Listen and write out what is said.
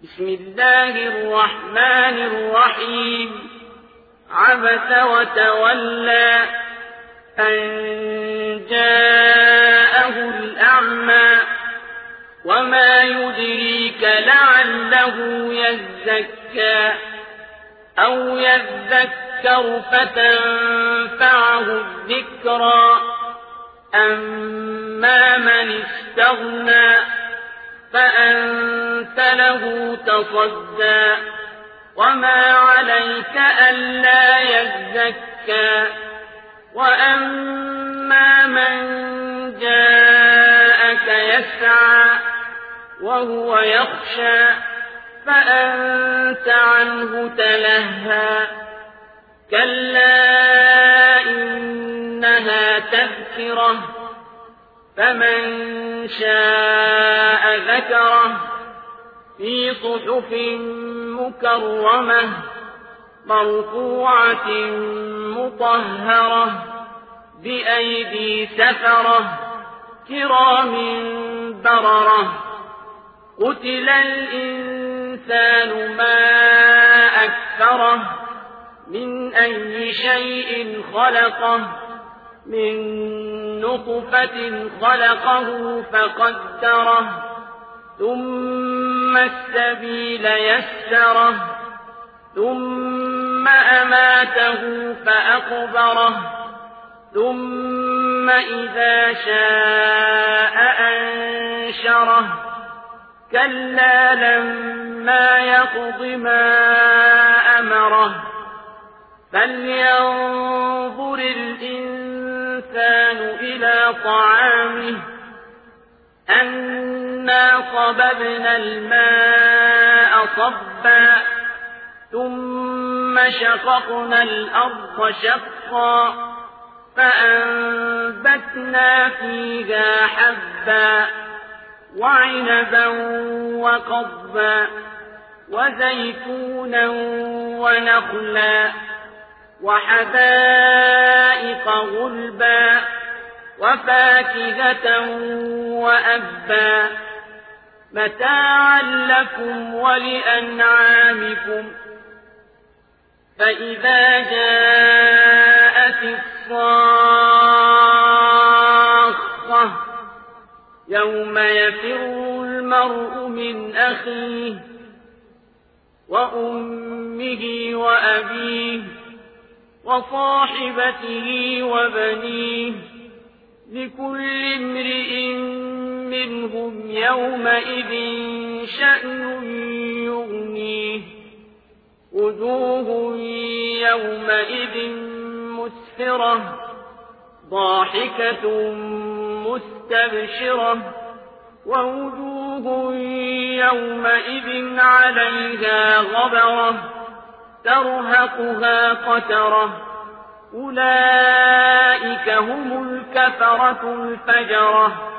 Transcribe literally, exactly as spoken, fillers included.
بسم الله الرحمن الرحيم عبس وتولى أن جاءه الأعمى وما يدريك لعله يزكى أو يذكر فتنفعه الذكرى أما من استغنى فأنت له تصدى وما عليك ألا يزكى وأما من جاءك يسعى وهو يخشى فأنت عنه تلهى كلا إنها تذكرة فمن شاء ذكره في صحف مكرمة مرفوعة مطهرة بأيدي سفرة كرام بررة قتل الإنسان ما أكثره من أي شيء خلقه من نطفة خلقه فقدره ثم السبيل يسره ثم أماته فأقبره ثم إذا شاء أنشره كلا لما يقض ما أمره فلينظر الإنسان إلى طعامه أنا صببنا الماء صبا ثم شققنا الأرض شقا فأنبتنا فيها حبا وعنبا وقضبا وزيتونا ونخلا وحدائق غلبا وفاكهة وأبا متاعا لكم ولأنعامكم فإذا جاءت الصاخة يوم يفر المرء من أخيه وأمه وأبيه وصاحبته وبنيه لكل امرئ منهم يومئذ شأن يغنيه وجوه يومئذ مسفرة ضاحكة مستبشرة ووجوه يومئذ عليها غبرة ترهقها قترة أولئك هم الكفرة الفجرة